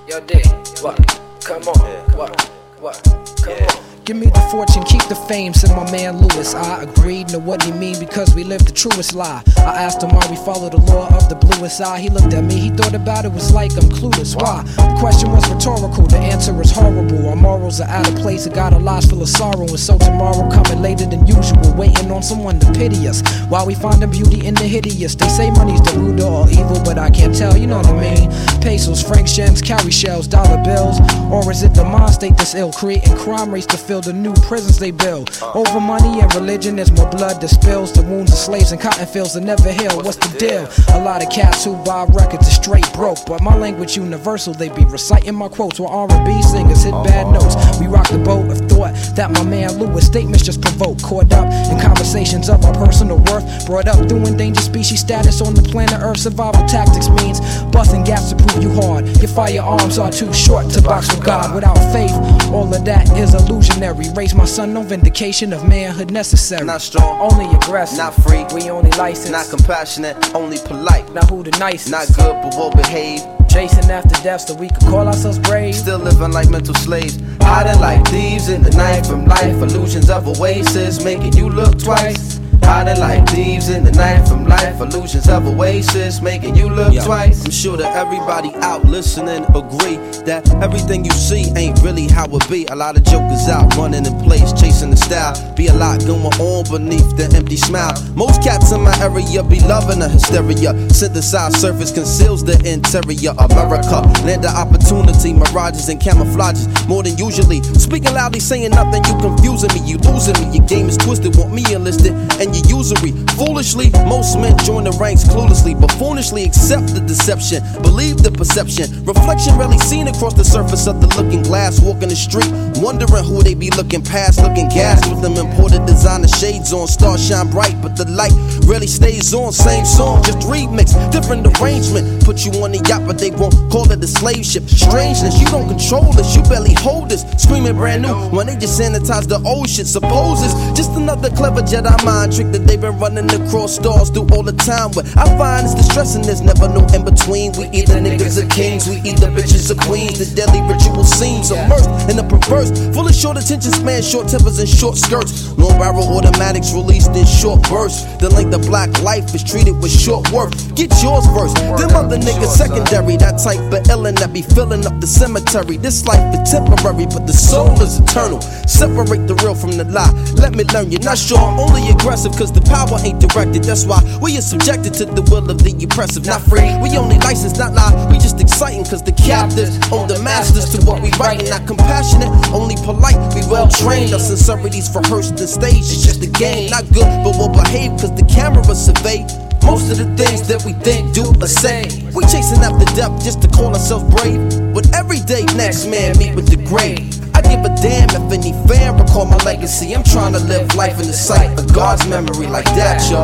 Yo, D, what? Come on, what? Come on. Give me the fortune, keep the fame, said my man Lewis. I agreed, know what he mean, because we live the truest lie. I asked him why we follow the law of the bluest eye. He looked at me, he thought about it, was like I'm clueless. Why? The question was rhetorical, the answer is horrible. Our morals are out of place, a God of lies full of sorrow. And so tomorrow coming later than usual, waiting on someone to pity us, while we find the beauty in the hideous. They say money's the root of all evil, but I can't tell, you know what I mean. Pesos, franc gems, carry shells, dollar bills. Or is it the mind state that's ill, creating crime rates to fill the new prisons they build? Over money and religion, there's more blood that spills. The wounds of slaves and cotton fields that never heal. What's the deal? A lot of cats who buy records are straight broke, but my language universal. They be reciting my quotes while R&B singers hit bad notes. We rock the boat of thought that my man Lewis statements just provoke. Caught up in conversations of our personal worth, brought up through endangered species status on the planet Earth. Survival tactics means busting gaps to prove you hard. Your firearms are too short to box with God. Without faith, all of that is illusionary. Raise my son, no vindication of manhood necessary. Not strong, Only aggressive, not free, we only licensed. not compassionate, only polite. Not who the nicest, Not good but well behaved. chasing after death so we could call ourselves brave. Still living like mental slaves, hiding like thieves in the night from life. Illusions of oasis making you look twice. Hiding like thieves in the night from life. Illusions of oasis making you look twice. I'm sure that everybody out listening agree that everything you see ain't really how it be. A lot of jokers out running in place, chasing the style. Be a lot going on beneath the empty smile. Most cats in my area be loving the hysteria. Synthesized surface conceals the interior. America, land of opportunity, mirages and camouflages more than usually. Speaking loudly, saying nothing, you confusing me, you losing me. Your game is twisted, want me enlisted, and you usury. Foolishly, most men join the ranks cluelessly, but foolishly accept the deception, believe the perception. Reflection rarely seen across the surface of the looking glass. Walking the street, wondering who they be looking past, looking gas with them imported designer shades on. Stars shine bright, but the light rarely stays on. Same song, just remix, different arrangement. Put you on the yacht, but they won't call it a slave ship. Strangeness, you don't control this, you barely hold this. Screaming brand new when they just sanitize the old shit. Suppose it's just another clever Jedi mind trick that they've been running across stars through all the time. What I find is distressing, there's never no in between. We either niggas or kings, we either bitches or queens. The deadly ritual seems immersed in the perverse, full of short attention span, short tempers and short skirts. Long barrel automatics released in short bursts. The length of black life is treated with short worth. Get yours first, them other niggas secondary. That type of illin' that be filling up the cemetery. This life is temporary, but the soul is eternal. Separate the real from the lie. Let me learn, you're not sure I'm only aggressive cause the power ain't directed. That's why we are subjected to the will of the oppressive. Not free, we only licensed, not lie. We just exciting cause the captives own the masters to what we write. Not compassionate, only polite. We well trained, our sincerities rehearsed the stage. It's just a game, not good but well behaved cause the camera survey most of the things that we think, do, or say. We chasing after depth just to call ourselves brave. But every day next man meet with the grave. I give a damn if any fan recall my legacy. I'm trying to live life in the sight of God's memory like that, y'all.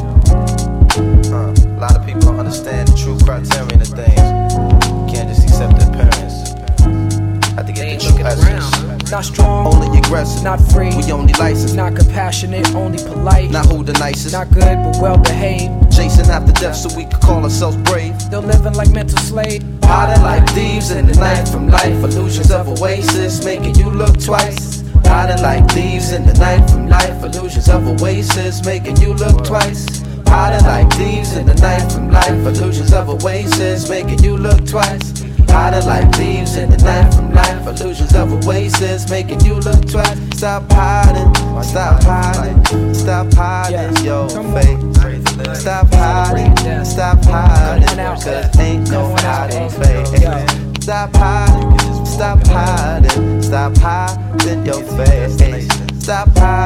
A lot of people don't understand the true criterion of things. Can't just accept their appearance. Have to get the true essence. Not strong, Only aggressive, not free, we only licensed. not compassionate, only polite. Not who the nicest, Not good but well behaved. chasing after death so we could call ourselves brave. Still living like mental slave. Hiding like thieves in the night from life. Illusions of oasis making you look twice. Hiding like thieves in the night from life. Illusions of oasis making you look twice. Hiding like thieves in the night from life. Illusions of oasis making you look twice. Hiding like thieves in the night from life. Illusions of oasis making you look twice. Stop hiding, stop hiding, stop hiding your face. Stop hiding, stop hiding, cause ain't no hiding place. Stop hiding, stop hiding, stop hiding your face. Stop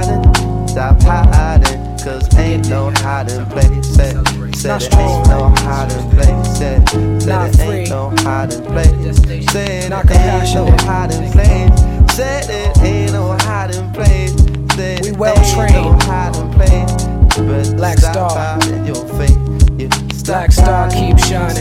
hiding, cause ain't no hiding place. Said it ain't no hiding place. Said it ain't no hiding place. Said it ain't no hiding place. Said it ain't no hiding place. We well trained. But Black Star. Your face. Black Star keep shining.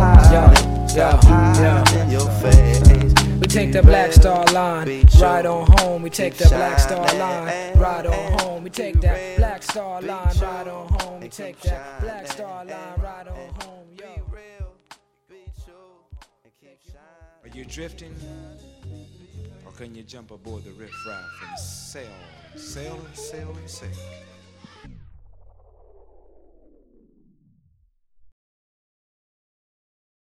In your face. We take the Black Star line, ride on home. We take the Black Star line, ride on home. We take that Black Star line, ride on home. We take that Black Star line, ride on home. Yo. Are you drifting? Or can you jump aboard the riffraff and sail, sail and sail and sail?